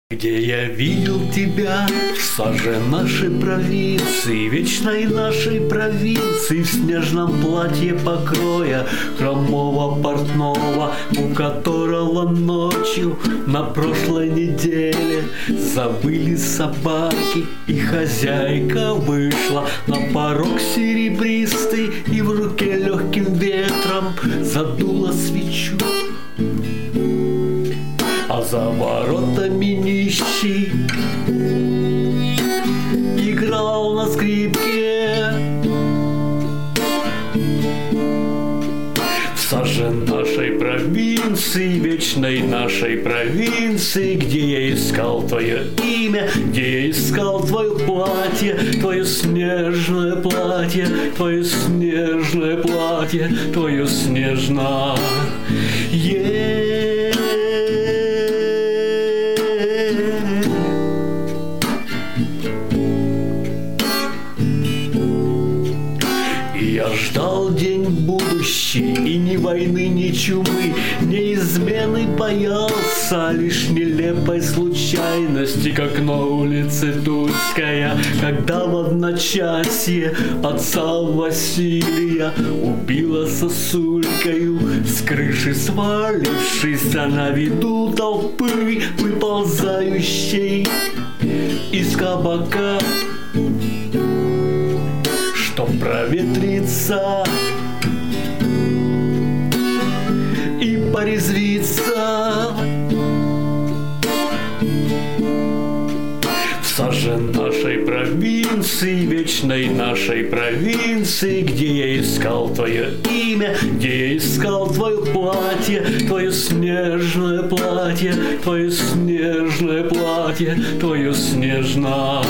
Где я видел тебя, в саже нашей провинции, вечной нашей провинции, в снежном платье покроя хромого портного, у которого ночью на прошлой неделе забыли собаки, и хозяйка вышла на порог серебристый, и в руке легким ветром задула свечу. А за воротами нищий играл на скрипке. В саже нашей провинции, вечной нашей провинции, где я искал твое имя, где я искал твое платье, твое снежное платье, твое снежное платье, твое снежное. Я ждал день будущий, и ни войны, ни чумы, ни измены боялся, лишь нелепой случайности, как на улице Тульская, когда в одночасье отца Василия убила сосулькою, с крыши свалившись на виду толпы, выползающей из кабака. Проветриться и порезвиться. В саже нашей провинции, вечной нашей провинции, где я искал твое имя, где я искал твое платье, твое снежное платье, твое снежное платье, твое снежное.